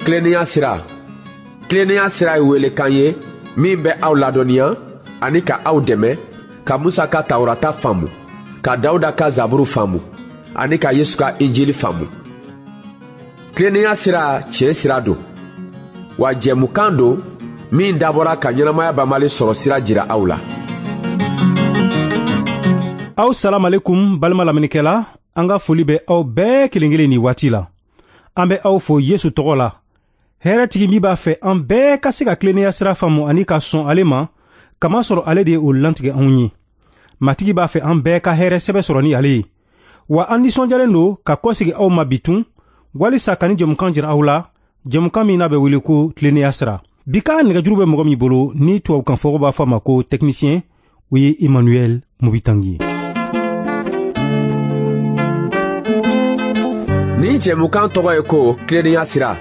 Kilennenya sira. Kilennenya sira ye welekan ye min bɛ aw ladɔnniya ani ka aw dɛmɛ ka Musa ka Tawurata faamu, ka Dawuda ka Zaburu faamu ani ka Yesu ka Injili faamu. Kilennenya sira tiɲɛ sira don, wa jɛmukan don min dabɔra ka ɲɛnamaya banbali sɔrɔ sira jira aw la. Aw salam alaikum balima laminikɛla, an ka foli bɛ aw bɛɛ kelen kelen ni waati la. An bɛ aw fo Yesu tɔgɔ la. Hɛrɛtigi min b'a fɛ an bɛɛ ka se ka kilennenya sira faamu ani ka sɔn ale ma, kamasɔrɔ ale de ye o lantigɛ anw ye. Matigi b'a fɛ an bɛɛ ka hɛrɛ sɛbɛ sɔrɔ ni ale ye. Wa an nisɔndiyalen don ka kɔsegi aw ma bitun, walisa ka ni jɛmukan jira aw la, jɛmukan min n'a bɛ wele ko kilennenya sira. Bi ka nɛgɛjuru bɛ mɔgɔ min bolo ni tubabukan fɔko b'a fɔ a ma ko technicien, o ye Emmanuel Mubitangi. Nin jɛmukan tɔgɔ ye ko kilennenya sira.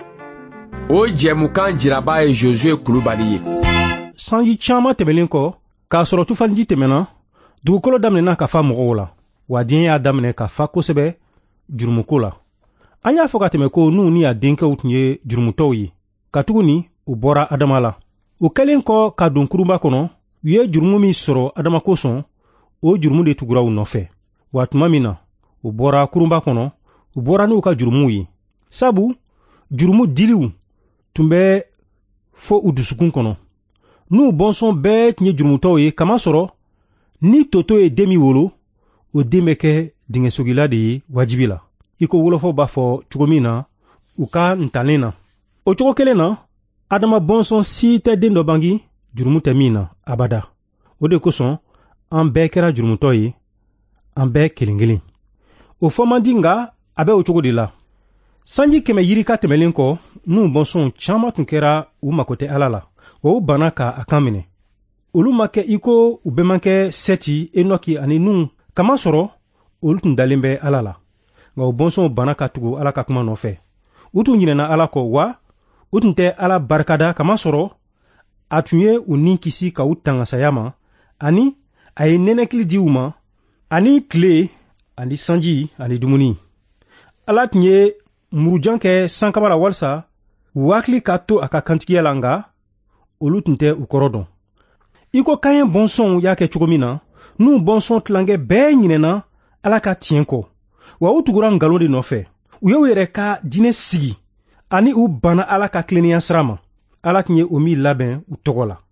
O jɛmukan jiraba ye Josue Kulubali ye. Sanji caman tɛmɛlen kɔ, k'a sɔrɔ tufaniji tɛmɛna, dugukolo daminɛna ka fa mɔgɔw la, wa diɲɛ y'a daminɛ ka fa kosɛbɛ jurumuko la. An y'a fɔ ka tɛmɛ ko n'u ni a denkɛw tun ye jurumutɔw ye, katuguni u bɔra Adama la. U kɛlen kɔ ka don kurunba kɔnɔ, u ye jurumu min sɔrɔ Adama kosɔn, o jurumu de tugura u nɔfɛ. Wa tuma min na, u bɔra kurunba kɔnɔ, u bɔra n'u ka jurumuw ye. Sabu, jurumu diliw tun bɛ fɔ u dusukun kɔnɔ. N'u bɔnsɔn bɛɛ tun ye jurumutɔw ye, kamasɔrɔ ni toto ye den min wolo, o den bɛ kɛ dingɛsogila de ye wajibi la. I ko wolofaw b'a fɔ cogo min na, u ka ntalen na. O cogo kelen na, Adama bɔnsɔn si tɛ den dɔ bangi, jurumu tɛ min na, abada. O de kosɔn, an bɛɛ kɛra jurumutɔ ye, an bɛɛ kelen kelen. O fɔ man di nga, a bɛ o cogo de la. Sanji 100 yirika tɛmɛlen kɔ, n'u bɔnsɔnw caman tun kɛra u mako tɛ Ala la, wa u banna ka a kan minɛ. Olu ma kɛ i ko u bɛmankɛ Sɛti, Enoki ani Nun, kamasɔrɔ olu tun dalen bɛ Ala la. Nka u bɔnsɔnw banna ka tugu Ala ka kuma nɔfɛ. U tun ɲinɛna Ala kɔ, wa u tun tɛ Ala barikada, kamasɔrɔ a tun ye u ni kisi ka u tanga saya ma, ani a ye nɛnɛkili di u ma, ani tile, ani sanji, ani dumuni. Ala tun ye murujan kɛ sankaba la walisa u hakili ka to a ka kantigiya la, nga olu tun tɛ u kɔrɔ dɔn. I ko Kaɲɛ bɔnsɔnw y'a kɛ cogo min na, n'u bɔnsɔn tilankɛ bɛɛ ɲinɛna Ala ka tiɲɛ kɔ, wa u tugura ngalon de nɔfɛ. U y'u yɛrɛ ka diinɛ sigi, ani u banna Ala ka kilennenya sira ma. Ala tun ye o min labɛn u tɔgɔ la.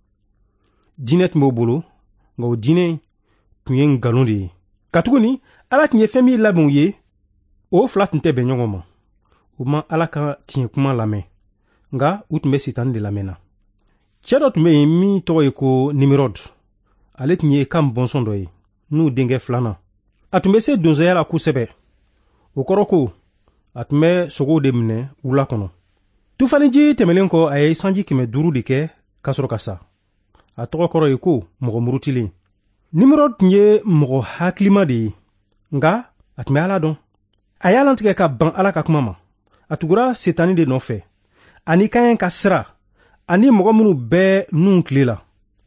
Diinɛ tun b'o bolo, nka o diinɛ tun ye ngalon de ye. Katuguni, Ala tun ye fɛn min labɛn u ye, o fila tun tɛ bɛn ɲɔgɔn ma. U ma Ala ka tiɲɛ kuma lamɛn, nka u tun bɛ Sitani de lamɛnna. Cɛ dɔ tun bɛ yen min tɔgɔ ye ko Nimirɔdi. Ale tun ye Kam bɔnsɔn dɔ ye, n'u denkɛ filanan. A tun bɛ se donsoya la kosɛbɛ. O kɔrɔ ko a tun bɛ sogow de minɛ wula kɔnɔ. Tufaniji tɛmɛlen kɔ, a ye sanji 500 de kɛ ka sɔrɔ ka sa. A tɔgɔ kɔrɔ ye ko mɔgɔ murutilen. Nimirɔdi tun ye mɔgɔ hakilima de ye, nka a tun bɛ Ala dɔn. A y'a lantigɛ ka ban Ala ka kuma ma. A tugura Sitani de nɔfɛ, ani Kaɲɛ ka sira, ani mɔgɔ minnu bɛɛ nun tile la.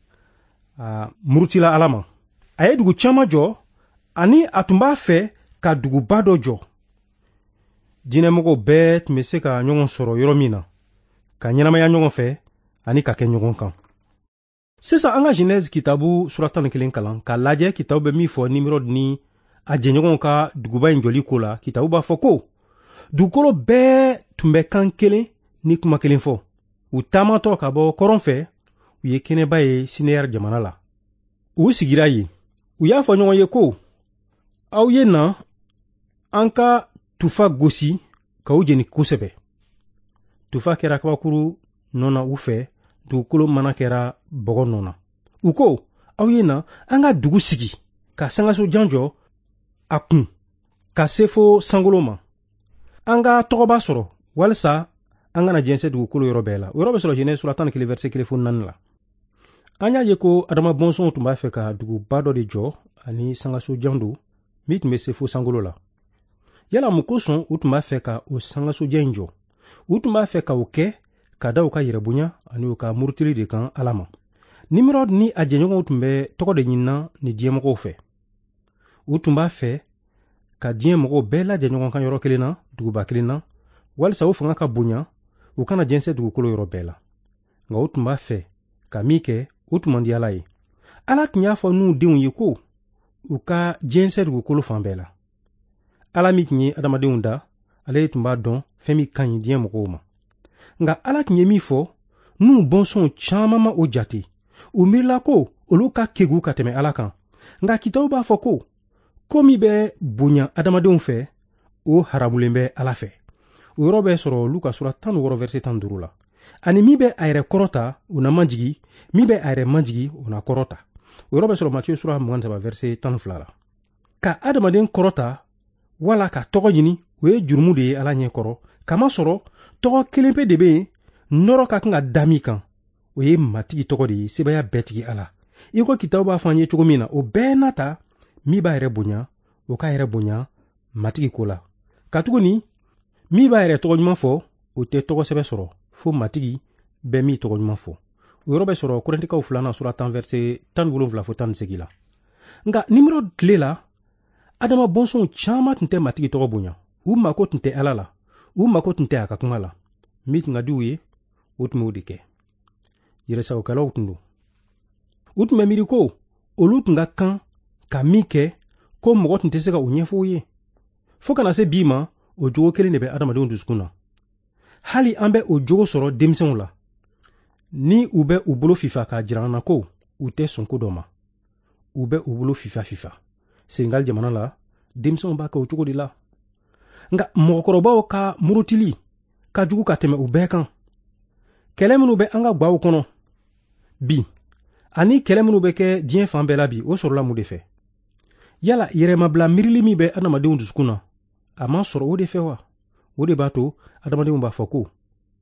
A murutila Ala ma. A ye dugu caman jɔ, ani a tun b'a fɛ ka duguba dɔ jɔ. Diinɛmɔgɔw bɛɛ tun bɛ se ka ɲɔgɔn sɔrɔ yɔrɔ min na, ka ɲɛnamaya ɲɔgɔn fɛ, ani ka kɛ ɲɔgɔn kan. Sisan an ka Genèse kitabu sura 11 kalan, k'a lajɛ kitabu bɛ min fɔ Nimirɔdi ni a jɛɲɔgɔnw ka duguba in jɔli ko la. Kitabu b'a fɔ ko dugukolo bɛɛ tun bɛ kan kelen ni kuma kelen fɔ. U taamatɔ ka bɔ kɔrɔn fɛ, u ye kɛnɛba ye Sineyari jamana la. U sigira yen. U y'a fɔ ɲɔgɔn ye ko, aw ye na an ka tufa gosi k'aw jeni kosɛbɛ. Tufa kɛra kabakuru nɔ na u fɛ, dugukolo mana kɛra bɔgɔ nɔ na. U ko, aw ye na an ka dugu sigi, ka sangasojan jɔ a kun, ka se fo sankolo ma. An ka tɔgɔba sɔrɔ, walisa an kana jɛnsɛ dugukolo yɔrɔ bɛɛ la. O yɔrɔ bɛ sɔrɔ Genèse sura 11 verset 1 fo 4 la. An y'a ye ko Adama bɔnsɔnw tun b'a fɛ ka duguba dɔ de jɔ, ani sangasojan do, min tun bɛ se fo sankolo la. Yala mun kosɔn u tun b'a fɛ ka o sangasojan in jɔ? U tun b'a fɛ ka o kɛ ka da u ka yɛrɛbonya ani u ka murutili de kan Ala ma. Nimirɔdi ni a jɛɲɔgɔnw tun bɛ tɔgɔ de ɲinina ni diɲɛmɔgɔw fɛ. U tun b'a fɛ ka diɲɛ mɔgɔw bɛɛ lajɛ ɲɔgɔn kan yɔrɔ kelen na, duguba kelen na, walisa u fanga ka bonya, u kana jɛnsɛ dugukolo yɔrɔ bɛɛ la nka u tun b'a fɛ ka min kɛ o tun man di Ala ye. Ala tun y'a fɔ Nuhu denw ye ko u ka jɛnsɛ dugukolo fan bɛɛ la. Ala min tun ye adamadenw da, ale tun b'a dɔn fɛn min ka ɲi diɲɛ mɔgɔw ma. Nka Ala tun ye min fɔ, Nuhu bɔnsɔnw caaman ma o jate. U miirila ko olu ka kegu ka tɛmɛ Ala kan. Nka kitabu b'a fɔ ko min bɛ bonya adamadenw fɛ, o haramulen bɛ Ala fɛ. O yɔrɔ bɛ sɔrɔ Luka sura 16 verset 15 la. Ani min bɛ a yɛrɛ kɔrɔta, o na majigi, min bɛ a yɛrɛ majigi, o na kɔrɔta. O yɔrɔ bɛ sɔrɔ Matthieu sura 23 verset 12 la. Ka adamaden kɔrɔta wala ka tɔgɔ ɲini, o ye jurumu de ye Ala ɲɛ kɔrɔ. Kama sɔrɔ tɔgɔ kelen pe de bɛ yen, nɔrɔ ka kan ka da min kan. O ye matigi tɔgɔ de ye, sebaya bɛɛ tigi Ala. I ko kitabu b'a fɔ an ye cogo min na, o bɛɛ nata min b'a yɛrɛ bonya, o k'a yɛrɛ bonya matigi ko la. Katuguni min b'a yɛrɛ tɔgɔ ɲuman fɔ, o tɛ tɔgɔ sɛbɛ sɔrɔ fo matigi bɛ min tɔgɔ ɲuman fɔ. O yɔrɔ bɛ sɔrɔ Korintikaw 2 sura 10 verset 17 fo 18 la. Nka nimero tile la, adama bɔnsɔnw caaman tun tɛ matigi tɔgɔ bonya. U mako tun tɛ Ala la. U mako tun tɛ a ka kuma la. Min tun ka di u ye, o tun b'o de kɛ. Yɛrɛsagokɛlaw tun don. U tun bɛ miiri ko olu tun ka kan ka min kɛ ko mɔgɔ tun tɛ se ka o ɲɛfɔ u ye. Fo kana se bi ma, o jogo kelen de bɛ adamadenw dusukun na. Hali an bɛ o jogo sɔrɔ denmisɛnw la. Ni u bɛ u bolo fifa k'a jira an na ko u tɛ sɔn ko dɔ ma. U bɛ u bolo fifa. Senegal jamana la, denmisɛnw b'a kɛ o cogo de la. Nka mɔgɔkɔrɔbaw ka murutili ka jugu ka tɛmɛ u bɛɛ kan. Kɛlɛ minnu bɛ an ka gwaw kɔnɔ bi, ani kɛlɛ minnu bɛ kɛ diɲɛ fan bɛɛ la bi, o sɔrɔla mun de fɛ? Yala yɛrɛmabila miirili min bɛ adamadenw dusukun na, a ma sɔrɔ o de fɛ wa? O de b'a to adamadenw b'a fɔ ko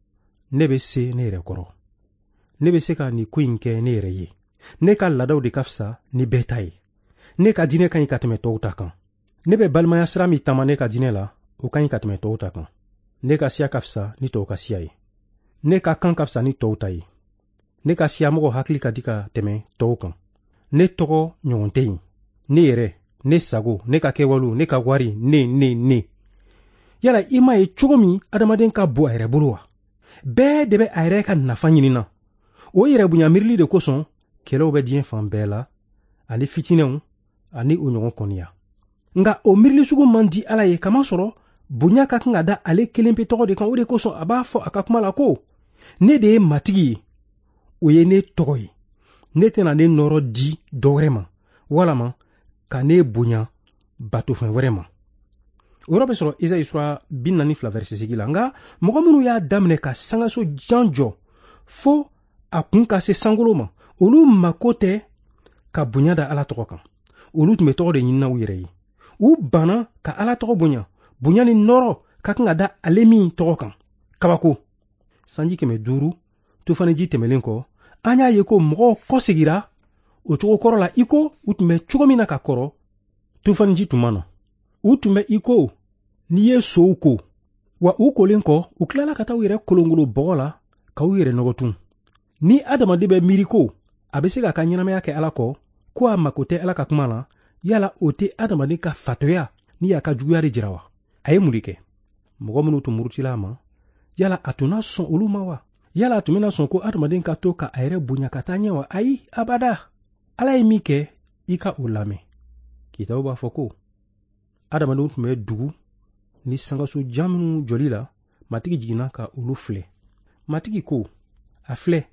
ne bɛ se ne yɛrɛ kɔrɔ. Ne bɛ se ka nin ko in kɛ ne yɛrɛ ye. Ne ka laadaw de ka fisa ni bɛɛ ta ye. Ne ka diinɛ ka ɲi ka tɛmɛ tɔw ta kan. Ne bɛ balimaya sira min taama ne ka diinɛ la, o ka ɲi ka tɛmɛ tɔw ta kan. Ne ka siya ka fisa ni tɔw ka siya ye. Ne ka kan ka fisa ni tɔw ta ye. Ne ka siya mɔgɔ hakili ka di ka tɛmɛ tɔw kan. Ne tɔgɔ ɲɔgɔn tɛ yen. Ne yɛrɛ, ne sago, ne ka kɛwalew, ne ka wari, ne. Yala i ma ye cogo min adamaden ka bɔ a yɛrɛ bolo wa? Bɛɛ de bɛ a yɛrɛ ka nafa ɲinina. O yɛrɛ bonya miirili de kosɔn kɛlɛw bɛ diɲɛ fan bɛɛ la, ani fitinɛw, ani o ɲɔgɔn kɔniya. Nka o miirili sugu man di Ala ye, kama sɔrɔ bonya ka kan ka da ale kelen pe tɔgɔ de kan. O de kosɔn a b'a fɔ a ka kuma la ko ne de ye matigi ye, o ye ne tɔgɔ ye. Ne tɛna ne nɔrɔ di dɔwɛrɛ ma, walama ka ne bonya batofɛn wɛrɛ ma. O yɔrɔ bɛ sɔrɔ Isayi sura 42 verset 8 la. Nka mɔgɔ minnu y'a daminɛ ka sangaso jan jɔ fo a kun ka se sankolo ma, olu mako tɛ ka bonya da Ala tɔgɔ kan. Olu tun bɛ tɔgɔ de ɲinina u yɛrɛ ye. U banna ka Ala tɔgɔ bonya. Bonya ni nɔrɔ ka kan ka da ale min tɔgɔ kan. Kabako. Sanji 500 tufaniji tɛmɛlen kɔ, an y'a ye ko mɔgɔw kɔsegira o cogo kɔrɔ la, i ko u tun bɛ cogo min na ka kɔrɔ tufaniji tuma na. U tun bɛ i ko n'i ye sow ko, wa u kolen kɔ, u tilala ka taa u yɛrɛ kolongolo bɔgɔ la ka u yɛrɛ nɔgɔtun. Ni adamaden bɛ miiri ko a bɛ se ka ka ɲɛnamaya kɛ Ala kɔ, ko a mako tɛ Ala ka kuma la, yala o tɛ adamaden ka fatoya ni y'a ka juguya de jira wa? A ye mun de kɛ? Mɔgɔ minnu tun murutila a ma, yala a tun na sɔn olu ma wa? Yala a tun bɛna sɔn ko adamaden ka to ka a yɛrɛ bonya ka taa ɲɛ wa? Ayi, abada. Ala ye min kɛ, i ka o lamɛn. Kitabu b'a fɔ ko adamadenw tun bɛ dugu ni sangaso jan minnu jɔli la, matigi jiginna ka olu filɛ. Matigi ko, a filɛ,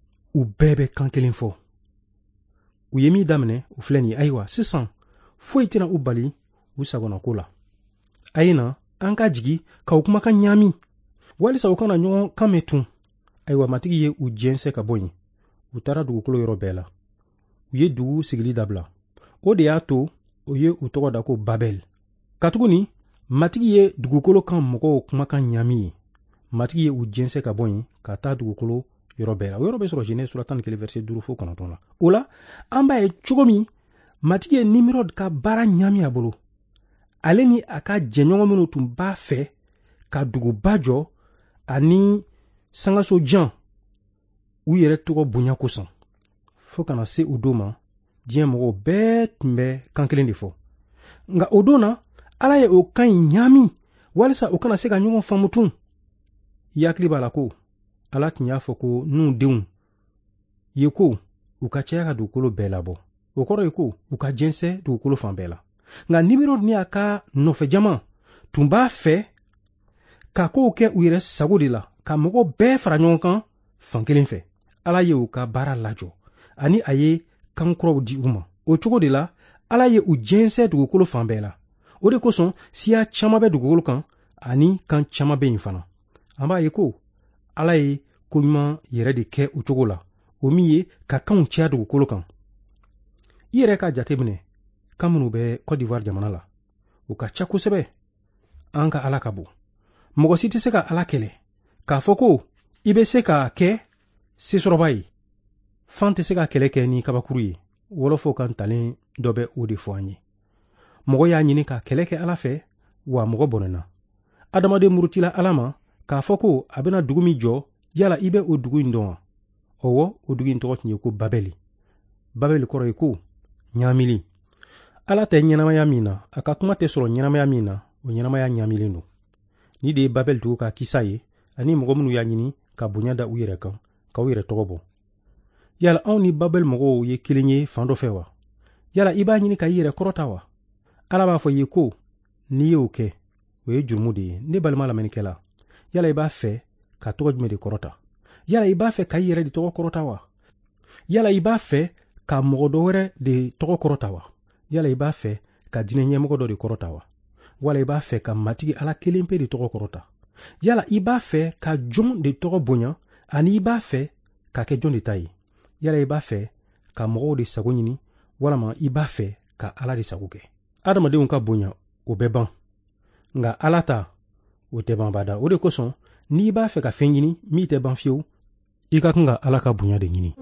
u bɛɛ bɛ kan kelen fɔ. U ye min daminɛ, u filɛ nin ye. Ayiwa, sisan, foyi tɛna u bali u sagona ko la. A ye na, an ka jigi ka u kumakan ɲaami, walisa u kana ɲɔgɔn kan mɛn tun. Ayiwa, matigi ye u jɛnsɛ ka bɔ yen. U taara dugukolo yɔrɔ bɛɛ la. U ye dugu sigili dabila. O de y'a to o ye u tɔgɔ da ko Babel. Katuguni, matigi ye dugukolo kan mɔgɔw kumakan ɲaami ye. Matigi ye u jɛnsɛ ka bɔ yen ka taa dugukolo yɔrɔ bɛɛ la. O yɔrɔ bɛ sɔrɔ Genèse sura 11 verset 5 fo 9 la. O la, an b'a ye cogo min matigi ye Nimrod ka baara ɲaami a bolo. Ale ni a ka jɛɲɔgɔn minnu tun b'a fɛ ka duguba jɔ ani sangaso jan u yɛrɛ tɔgɔ bonya kosɔn. Fo kana se o don ma, diɲɛ mɔgɔw bɛɛ tun bɛ kan kelen de fɔ. Nka o don na, Ala ye o kan in ɲaami walisa o kana se ka ɲɔgɔn faamu tun. I hakili b'a la ko Ala tun y'a fɔ ko Nuhu denw ye ko u ka caya ka dugukolo bɛɛ labɔ. O kɔrɔ ye ko u ka jɛnsɛ dugukolo fan bɛɛ la. Nka Nimrod ni a ka nɔfɛjama tun b'a fɛ ka kow kɛ u yɛrɛ sago de la, ka mɔgɔ bɛɛ fara ɲɔgɔn kan fan kelen fɛ. Ala ye u ka baara lajɔ, ani a ye kan kuraw di u ma. O cogo de la, Ala ye u jɛnsɛ dugukolo fan bɛɛ la. O de kosɔn siya caman bɛ dugukolo kan, ani kan caman bɛ yen fana. An b'a ye ko Ala ye koɲuman yɛrɛ de kɛ o cogo la, o min ye ka kanw caya dugukolo kan. I yɛrɛ ka jate minɛ kan minnu bɛ Côte d'Ivoire jamana la, u ka ca kosɛbɛ. An ka Ala ka bon. Mɔgɔ si tɛ se ka Ala kɛlɛ k'a fɔ ko i bɛ se k'a kɛ sesɔrɔba ye. Fan tɛ se ka kɛlɛ kɛ ni kabakuru ye. Wɔlɔfɔw ka ntalen dɔ bɛ o de fɔ an ye. Mɔgɔ y'a ɲini ka kɛlɛ kɛ Ala fɛ, wa mɔgɔ bɔnɛna. Adamaden murutila Ala ma k'a fɔ ko a bɛna dugu min jɔ, yala i bɛ o dugu in dɔn wa? Ɔwɔ, o dugu in tɔgɔ tun ye ko Babɛli. Babɛli kɔrɔ ye ko ɲaamili. Ala tɛ ɲɛnamaya min na, a ka kuma tɛ sɔrɔ ɲɛnamaya min na, o ɲɛnamaya ɲaamilen don. Ni de ye Babɛli dugu ka kisa ye, ani mɔgɔ minnu y'a ɲini ka bonya da u yɛrɛ kan, ka u yɛrɛ tɔgɔ bɔ. Yala anw ni Babɛli mɔgɔw ye kelen ye fan dɔ fɛ wa? Yala i b'a ɲini ka i yɛrɛ kɔrɔta wa? Ala b'a fɔ i ye ko n'i y'o kɛ, o ye jurumu de ye. Ne balima lamɛnnikɛla, yala i b'a fɛ ka tɔgɔ jumɛn de kɔrɔta? Yala i b'a fɛ ka i yɛrɛ de tɔgɔ kɔrɔta wa? Yala i b'a fɛ ka mɔgɔ dɔ wɛrɛ de tɔgɔ kɔrɔta wa? Yala i b'a fɛ ka diinɛ ɲɛmɔgɔ dɔ de kɔrɔta wa? Wala i b'a fɛ ka matigi Ala kelen pe de tɔgɔ kɔrɔta? Yala i b'a fɛ ka jɔn de tɔgɔ bonya, ani i b'a fɛ ka kɛ jɔn de ta ye? Yala i b'a fɛ ka mɔgɔw de sago ɲini, walama i b'a fɛ ka Ala de sago kɛ? Adamadenw ka bonya, o bɛ ban. Nka Ala ta, o tɛ ban bada. O de kosɔn, n'i b'a fɛ ka fɛn ɲini min tɛ ban fiyewu, i ka kan ka Ala ka bonya de ɲini.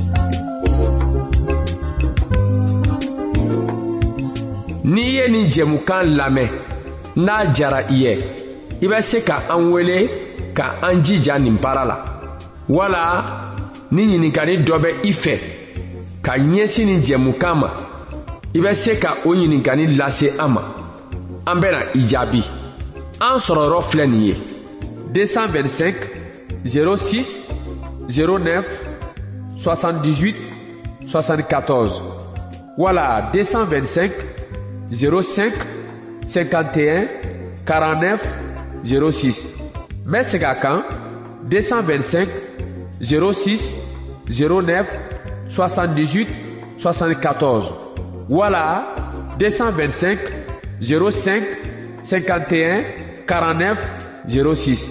N'i ye nin jɛmukan lamɛn, n'a jara i ye, i bɛ se ka an wele ka an jija nin baara la. Wala ni ɲininkali dɔ bɛ i fɛ ka ɲɛsin nin jɛmukan ma, i bɛ se ka o ɲininkali lase an ma. An bɛna i jaabi. An sɔrɔyɔrɔ filɛ nin ye: 225 06 09 78 74, wala 225 05 51 49 06. N bɛ segin a kan: 225 06 09 78 74, wala 225 05 51 49 06.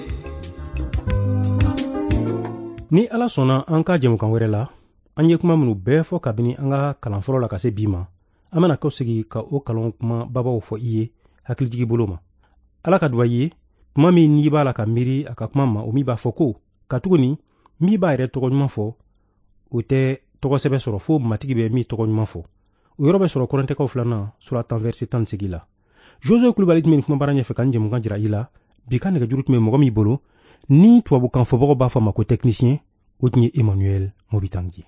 Ni Ala sɔnna an ka jɛmukan wɛrɛ la, an ye kuma minnu bɛɛ fɔ kabini an ka kalan fɔlɔ la ka se bi ma, an bɛna kɛ segi ka o kalan kuma babaw fɔ i ye hakilijigi bolo ma. Ala ka duwawu ye, kuma min n'i b'a la ka miiri a ka kuma ma, o min b'a fɔ ko katuguni min b'a yɛrɛ tɔgɔ ɲuman fɔ, o tɛ tɔgɔsɛbɛ sɔrɔ fo matigi bɛ min tɔgɔ ɲuman fɔ. O yɔrɔ bɛ sɔrɔ Korintɛkaw 2 sura 10 verset 18 la. Josué Kulibali tun bɛ nin kuma baara ɲɛfɛ ka nin jɛmukan jira i la. Bi ka nɛgɛjuru tun bɛ mɔgɔ min bolo, ni tubabukan fɔbagaw b'a fɔ a ma ko technicien, o tun ye Emmanuel Mobitangi.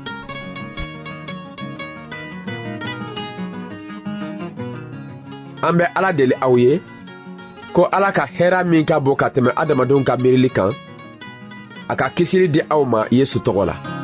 An bɛ Ala deli aw ye ko Ala ka hɛra min ka bon ka tɛmɛ adamadenw ka miirili kan, a ka kisili di aw ma Yesu tɔgɔ la.